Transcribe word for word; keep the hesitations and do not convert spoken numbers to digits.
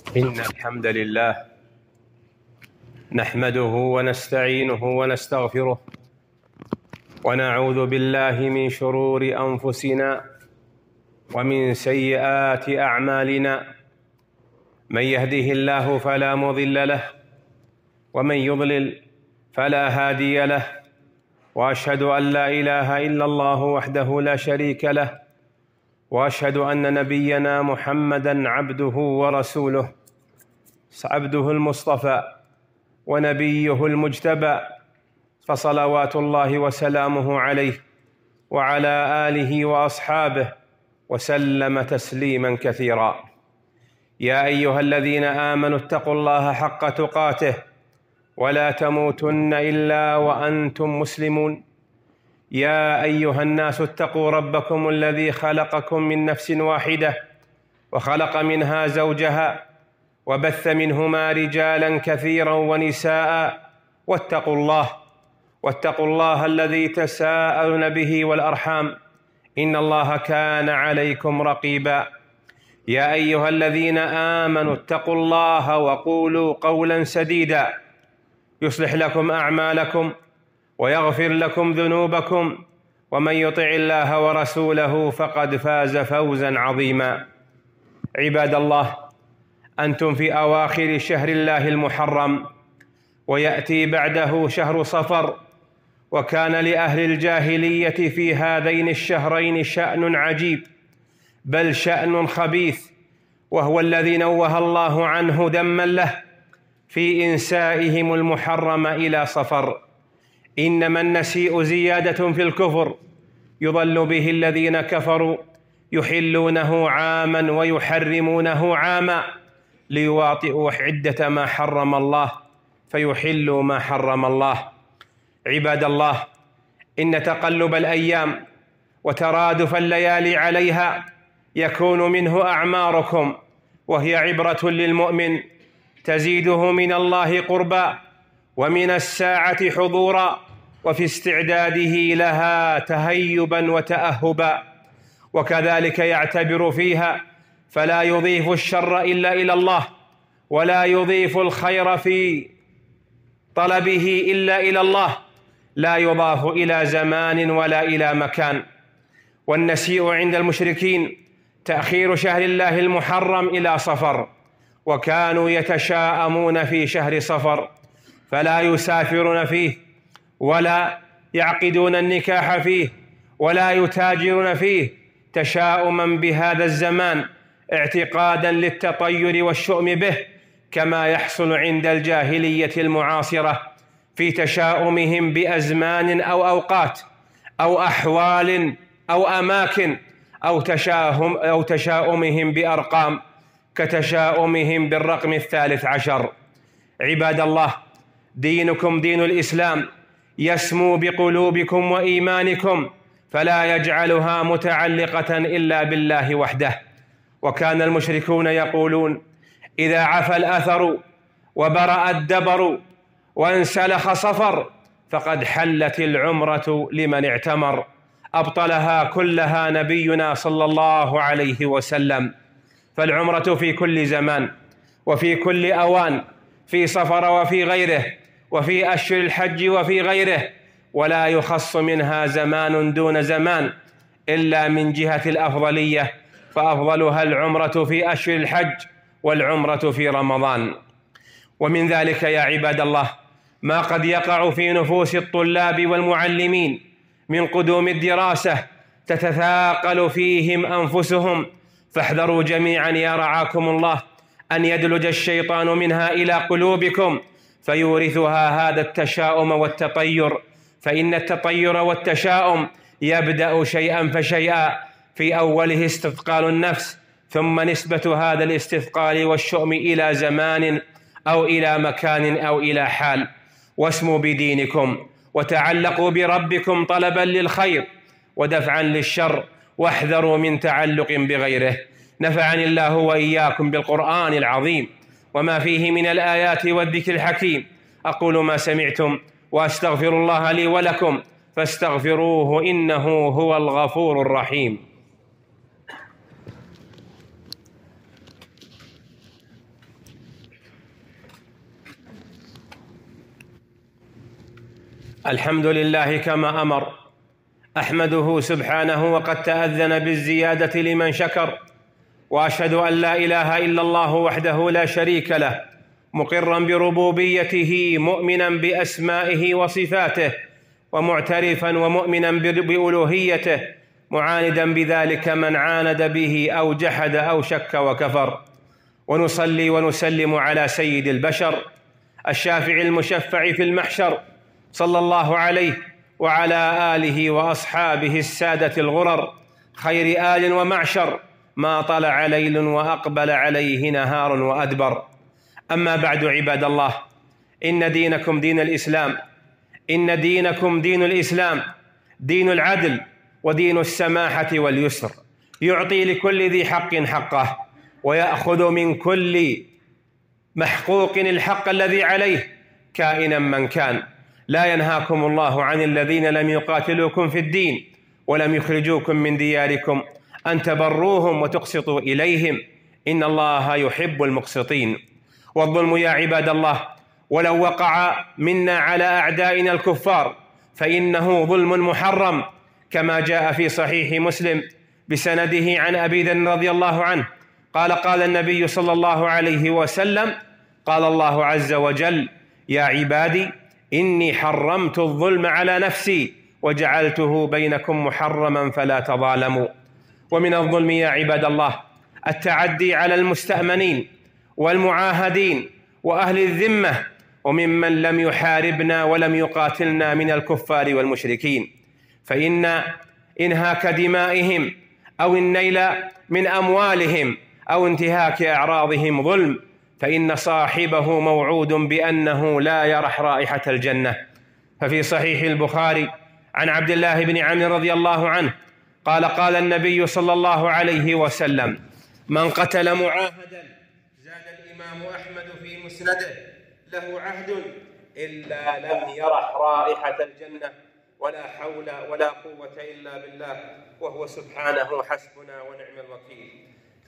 إن الحمد لله نحمده ونستعينه ونستغفره ونعوذ بالله من شرور أنفسنا ومن سيئات أعمالنا. من يهده الله فلا مضل له ومن يضلل فلا هادي له، وأشهد أن لا إله إلا الله وحده لا شريك له، وأشهد أن نبينا محمدًا عبده ورسوله، عبده المصطفى ونبيه المجتبى، فصلوات الله وسلامه عليه وعلى آله وأصحابه وسلم تسليما كثيرا. يا أيها الذين آمنوا اتقوا الله حق تقاته ولا تموتن إلا وأنتم مسلمون. يا أيها الناس اتقوا ربكم الذي خلقكم من نفس واحدة وخلق منها زوجها وبث منهما رجالا كثيرا ونساء، واتقوا الله واتقوا الله الذي تساءلون به والأرحام، إن الله كان عليكم رقيبا. يا أيها الذين آمنوا اتقوا الله وقولوا قولا سديدا يصلح لكم أعمالكم ويغفر لكم ذنوبكم، ومن يطع الله ورسوله فقد فاز فوزا عظيما. عباد الله، أنتم في أواخر شهر الله المحرم، ويأتي بعده شهر صفر، وكان لأهل الجاهلية في هذين الشهرين شأن عجيب، بل شأن خبيث، وهو الذي نوه الله عنه ذما له في إنسائهم المحرم إلى صفر. إنما النسيء زيادة في الكفر يضل به الذين كفروا، يحلونه عاما ويحرمونه عاما ليواطئوا عدة ما حرم الله فيحلوا ما حرم الله. عباد الله، إن تقلب الأيام وترادف الليالي عليها يكون منه أعماركم، وهي عبرة للمؤمن تزيده من الله قربا ومن الساعة حضورا، وفي استعداده لها تهيبا وتأهبا، وكذلك يعتبر فيها فلا يضيف الشر إلا إلى الله، ولا يضيف الخير في طلبه إلا إلى الله، لا يضاف إلى زمان ولا إلى مكان. والنسيء عند المشركين تأخير شهر الله المحرم إلى صفر، وكانوا يتشاءمون في شهر صفر فلا يسافرون فيه ولا يعقدون النكاح فيه ولا يتاجرون فيه تشاؤما بهذا الزمان، اعتقادا للتطير والشؤم به، كما يحصل عند الجاهلية المعاصرة في تشاؤمهم بأزمان أو أوقات أو أحوال أو أماكن، أو تشاهم أو تشاؤمهم بأرقام كتشاؤمهم بالرقم الثالث عشر. عباد الله، دينكم دين الإسلام يسمو بقلوبكم وإيمانكم، فلا يجعلها متعلقة إلا بالله وحده. وكان المشركون يقولون: إذا عفى الأثر وبرأ الدبر وانسلخ صفر فقد حلت العمرة لمن اعتمر. أبطلها كلها نبينا صلى الله عليه وسلم. فالعمرة في كل زمان وفي كل أوان، في صفر وفي غيره، وفي أشهر الحج وفي غيره، ولا يخص منها زمان دون زمان إلا من جهة الأفضلية، فأفضلها العمرة في أشهر الحج والعمرة في رمضان. ومن ذلك يا عباد الله ما قد يقع في نفوس الطلاب والمعلمين من قدوم الدراسة تتثاقل فيهم أنفسهم، فاحذروا جميعا يا رعاكم الله أن يدلج الشيطان منها إلى قلوبكم فيورثها هذا التشاؤم والتطير، فإن التطير والتشاؤم يبدأ شيئا فشيئا، في أوله استثقال النفس، ثم نسبة هذا الاستثقال والشؤم إلى زمان أو إلى مكان أو إلى حال. واسموا بدينكم وتعلقوا بربكم طلبا للخير ودفعا للشر، واحذروا من تعلق بغيره. نفعني الله وإياكم بالقرآن العظيم وما فيه من الآيات والذكر الحكيم. أقول ما سمعتم وأستغفر الله لي ولكم فاستغفروه إنه هو الغفور الرحيم. الحمد لله كما أمر، أحمده سبحانه وقد تأذن بالزيادة لمن شكر، وأشهد أن لا إله إلا الله وحده لا شريك له، مقرا بربوبيته مؤمنا بأسمائه وصفاته، ومعترفا ومؤمنا بألوهيته، معاندا بذلك من عاند به أو جحد أو شك وكفر. ونصلي ونسلم على سيد البشر الشافع المشفع في المحشر، صلى الله عليه وعلى آله وأصحابه السادة الغرر، خير آل ومعشر، ما طلع ليل وأقبل عليه نهار وأدبر. أما بعد، عباد الله، إن دينكم دين الإسلام، إن دينكم دين الإسلام دين العدل ودين السماحة واليسر، يعطي لكل ذي حق حقه، ويأخذ من كل محقوق الحق الذي عليه كائنا من كان. لا ينهاكم الله عن الذين لم يقاتلوكم في الدين ولم يخرجوكم من دياركم أن تبروهم وتقسطوا إليهم، إن الله يحب المقسطين. والظلم يا عباد الله ولو وقع منا على أعدائنا الكفار فإنه ظلم محرم، كما جاء في صحيح مسلم بسنده عن أبي ذر رضي الله عنه قال: قال النبي صلى الله عليه وسلم: قال الله عز وجل: يا عبادي إني حرمت الظلم على نفسي وجعلته بينكم محرما فلا تظالموا. ومن الظلم يا عباد الله التعدي على المستأمنين والمعاهدين وأهل الذمة وممن لم يحاربنا ولم يقاتلنا من الكفار والمشركين، فإن إنهاك دمائهم أو النيل من أموالهم أو انتهاك أعراضهم ظلم، فإن صاحبه موعود بأنه لا يرح رائحة الجنة. ففي صحيح البخاري عن عبد الله بن عمرو رضي الله عنه قال: قال النبي صلى الله عليه وسلم: من قتل معاهدا، زاد الإمام أحمد في مسنده، له عهد إلا لم يرح رائحة الجنة، ولا حول ولا قوة إلا بالله، وهو سبحانه حسبنا ونعم الوكيل.